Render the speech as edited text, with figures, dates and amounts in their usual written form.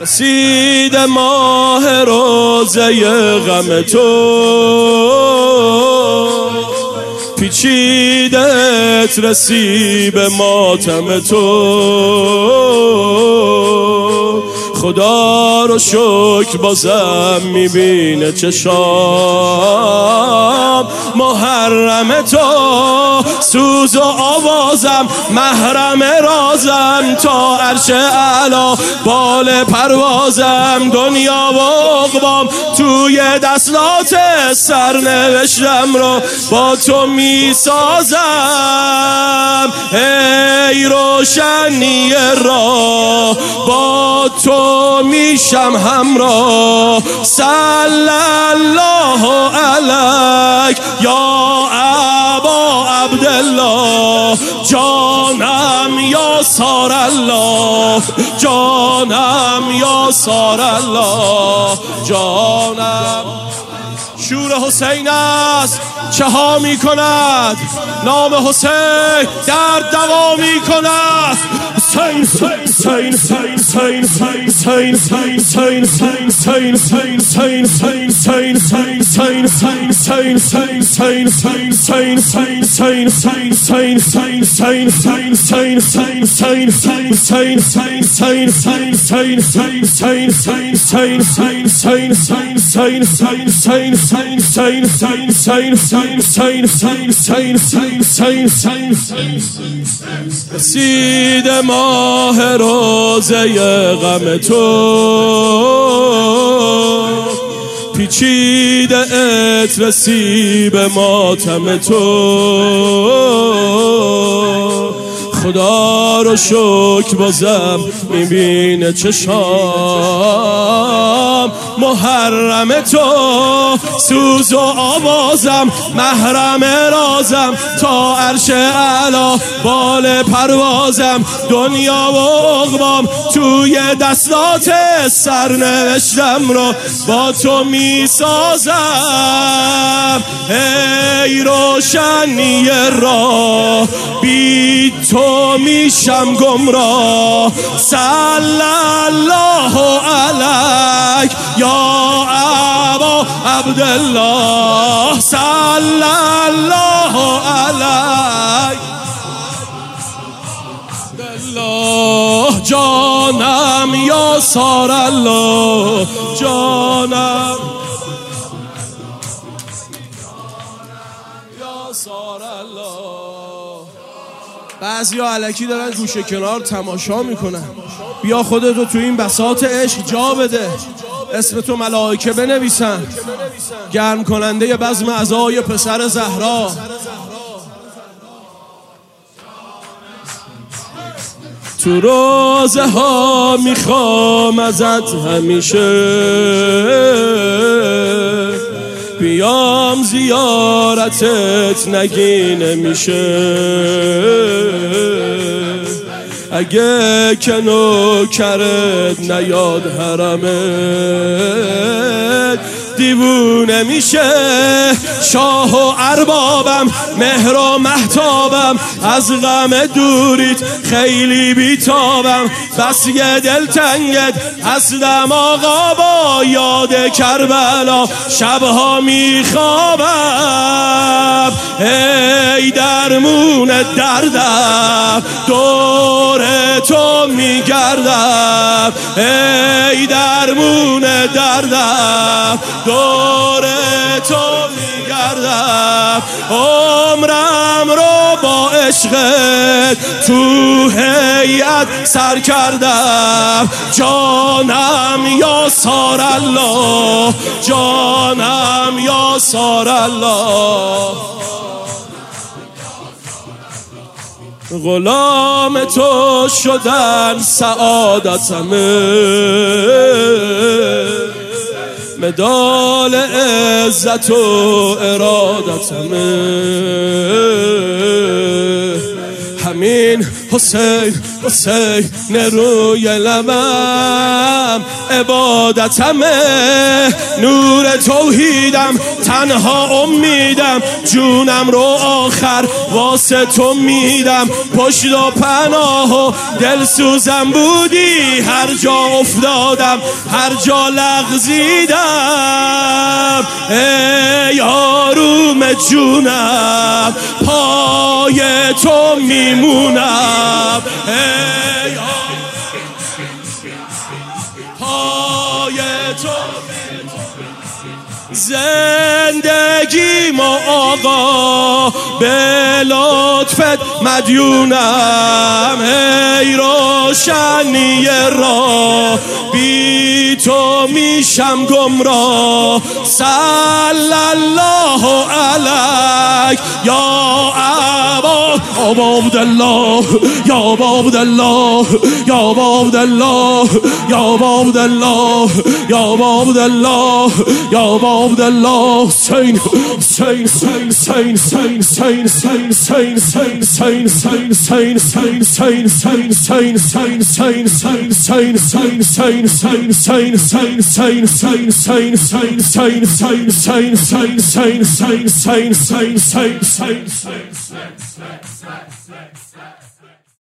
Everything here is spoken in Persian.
رسید ماه روزه غم تو، پیچیدت رسید به ماتم تو. خدا رو شکر بازم میبینه چشام محرم تو. سوز و آوازم محرم رازم، تا عرش اعلا بال پروازم. دنیا و عقبام توی دستات سرنوشتم رو با تو میسازم. ای روشنی راه با تو میشم همراه. صلی الله علیک یا ابا عبدالله. جانم یا سار الله، جانم یا سار الله، جانم. شور حسین است چه ها می کند، نام حسین در دوا می کند. حسین حسین حسین حسین حسین حسین حسین حسین حسین حسین رسید ماه روزه غم تو، پیچیده ات رسید به ماتم تو. خدا رو شکر بازم میبینه چشام محرم تو. سوز و آوازم محرم رازم، تا عرش اعلا بال پروازم. دنیا و عقبام توی دستات سرنوشتم رو با تو میسازم. ای روشنی راه بی تو میشم گمراه. صلی الله علیک یا ابا عبدالله. صلی الله علیک الله. جانم یا سار الله، جانم یا سار الله. بعضی ها علکی دارن گوشه کنار تماشا میکنن. بیا خودتو تو این بساط عشق جا بده، اسم تو ملائکه بنویسن، گرم کننده بزم عزای پسر زهرا. تو روزه ها میخوام ازت همیشه، بیام زیارتت نگینه میشه. اگه که نوکرت نیاد حرمت، دیوونه میشه. شاه و اربابم مهر و مهتابم، از غم دوریت خیلی بیتابم. بس یه دلتنگت هستم آقا، با یاد کربلا شبها میخوابم. ای درمون دردم دور تو میگردم، ای درمون دردم دور تو میگردم. عمرم رو با عشقت تو هیئت سر کردم. جانم یا سار الله، جانم یا سار الله. غلام تو شدن سعادتمه، مدال عزت و ارادتمه. همین حسین حسین روی لبم، عبادتمه، نور توحیدم تنها امیدم، جونم رو آخر واسه تو میدم، پشت و پناه و دلسوزم بودی، هر جا افتادم هر جا لغزیدم، ای آروم جونم پای تو میمونم، ای پای تو زندگی ما آقا به لطفت مدیونم، ای روشنی راه بی تو میشم گمراه، صلی الله علیک یا ابا عبدالله، یا عبدالله، یا عبدالله، یا عبدالله، یا عبدالله، یا عبدالله، حسین حسین حسین حسین حسین حسین حسین حسین حسین